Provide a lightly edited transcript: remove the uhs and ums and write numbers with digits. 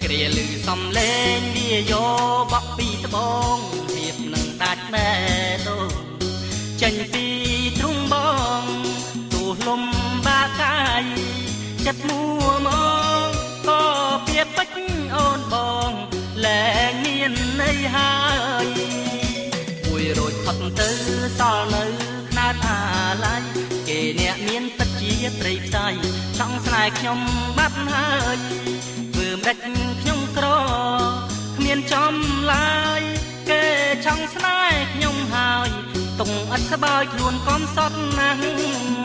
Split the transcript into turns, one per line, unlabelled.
គ្រាលឺសំឡេងវាយោបក់ពីត្បូងភាពនឹងដាច់ណែដូងចេញពីទ្រុងបងទូលំបាកាយចិត្តមួមងក៏ពីពេចអូនបងលែងមានន័យហើយមួយរោចផុតទៅសល់នៅខ្នាតអាឡ័យគេអ្នកមានទឹកជាត្រីផ្សៃចង់ស្នេហ៍ខ្ញុំបាត់ហើយធ្វើម្ដេចខ្ញុំក្រគ្មានចំឡាយគេចង់ស្នេហ៍ខ្ញុំហើយតុងឥតស្បើយខ្លួនកុំសត់ណាស់